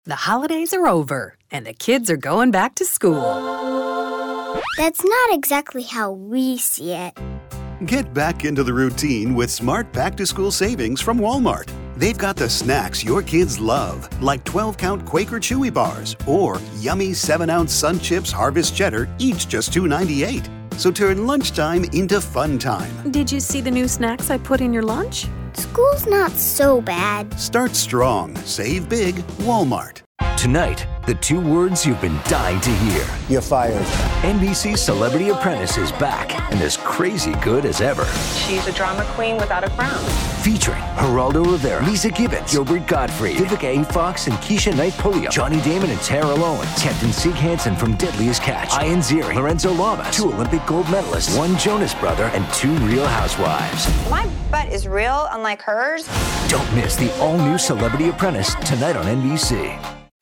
The holidays are over, and the kids are going back to school. That's not exactly how we see it. Get back into the routine with smart back-to-school savings from Walmart. They've got the snacks your kids love, like 12-count Quaker Chewy bars or yummy 7-ounce Sun Chips Harvest Cheddar, each just $2.98. So turn lunchtime into fun time. Did you see the new snacks I put in your lunch? School's not so bad. Start strong, save big, Walmart. Tonight, the 2 words you've been dying to hear. You're fired. NBC's Celebrity Apprentice is back and as crazy good as ever. She's a drama queen without a crown. Featuring Geraldo Rivera, Lisa Gibbons, Gilbert Gottfried, Vivica A. Fox, and Keisha Knight Pulliam, Johnny Damon and Tara Owens, Captain Sig Hansen from Deadliest Catch, Ian Ziering, Lorenzo Lamas, 2 Olympic gold medalists, 1 Jonas brother, and 2 Real Housewives. My butt is real, unlike hers. Don't miss the all-new Celebrity Apprentice tonight on NBC.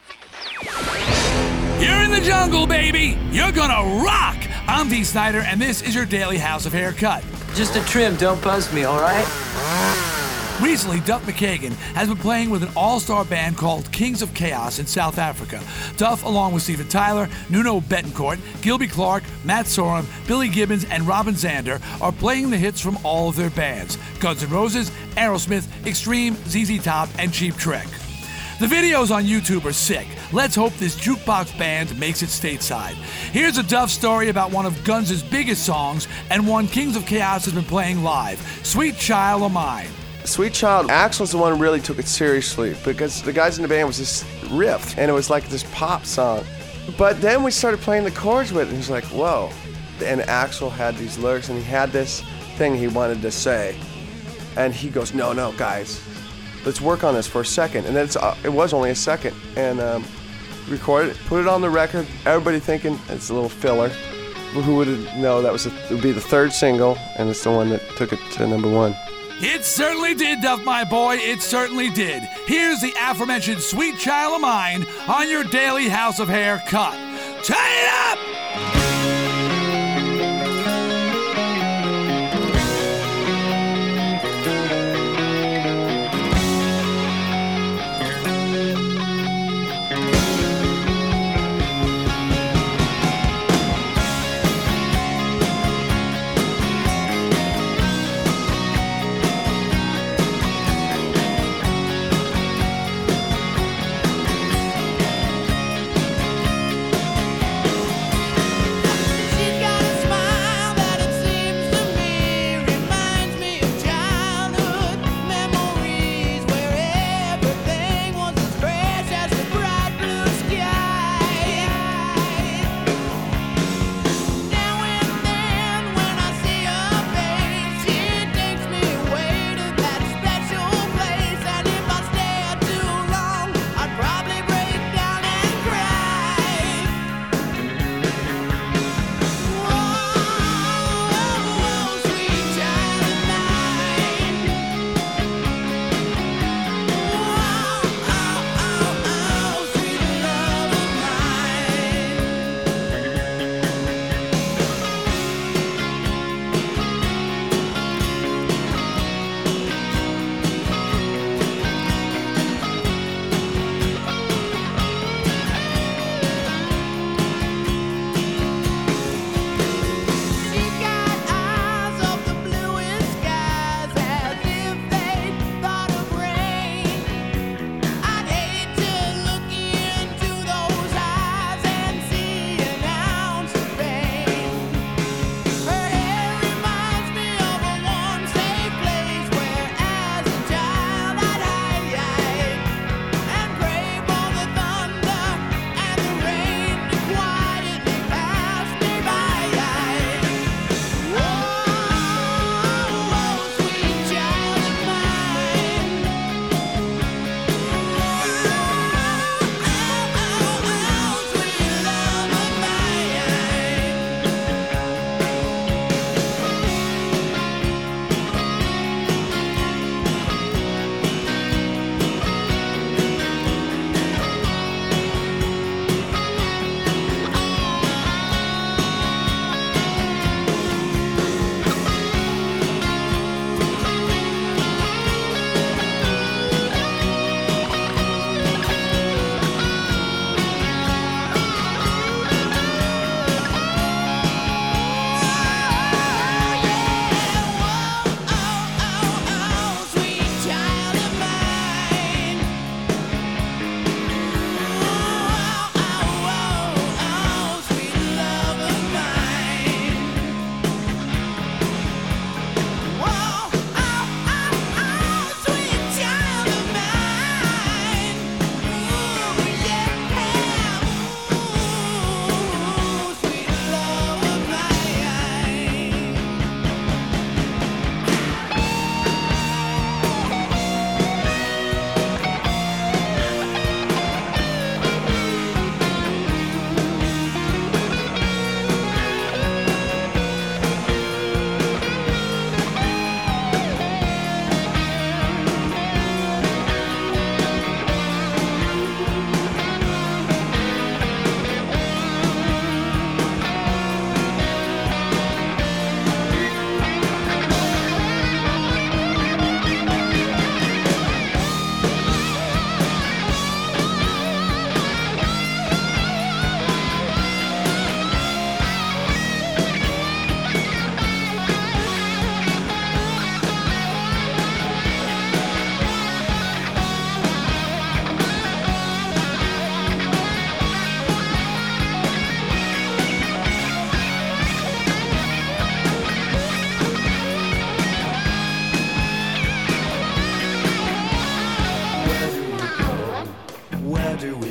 You're in the jungle, baby! You're gonna rock! I'm Dee Snider, and this is your daily House of Haircut. Just a trim, don't buzz me, all right? Recently, Duff McKagan has been playing with an all-star band called Kings of Chaos in South Africa. Duff, along with Steven Tyler, Nuno Bettencourt, Gilby Clarke, Matt Sorum, Billy Gibbons, and Robin Zander are playing the hits from all of their bands: Guns N' Roses, Aerosmith, Extreme, ZZ Top, and Cheap Trick. The videos on YouTube are sick. Let's hope this jukebox band makes it stateside. Here's a Duff story about one of Guns' biggest songs and one Kings of Chaos has been playing live, Sweet Child O' Mine. Sweet Child, Axl's the one who really took it seriously because the guys in the band was just riffed and it was like this pop song. But then we started playing the chords with it and he was like, whoa. And Axl had these lyrics and he had this thing he wanted to say. And he goes, no, guys. Let's work on this for a second. And then it was only a second. And recorded it, put it on the record. Everybody thinking it's a little filler. Who would know that it would be the 3rd single, and it's the one that took it to number 1. It certainly did, Duff, my boy. It certainly did. Here's the aforementioned Sweet Child O' Mine on your daily House of Hair cut. Turn it up!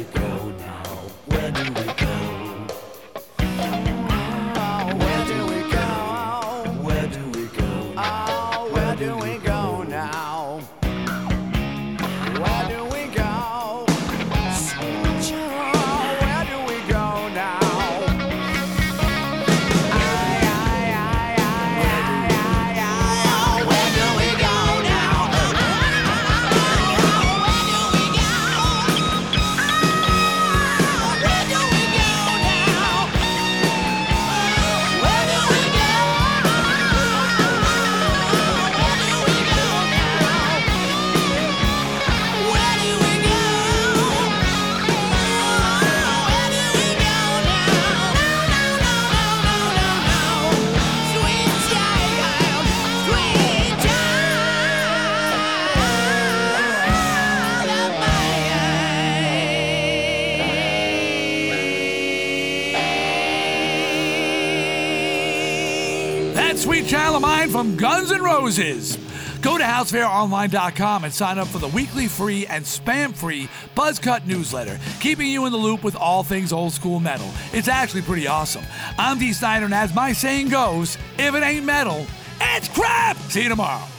go now? Where do we go? Where do we go? Where do we go? Oh, where do we go now? Where do we go? Where do we go now? Where do we go now? That Sweet Child of Mine from Guns N' Roses. Go to housefaironline.com and sign up for the weekly free and spam-free Buzzcut newsletter, keeping you in the loop with all things old school metal. It's actually pretty awesome. I'm Dee Snider, and as my saying goes, if it ain't metal, it's crap! See you tomorrow.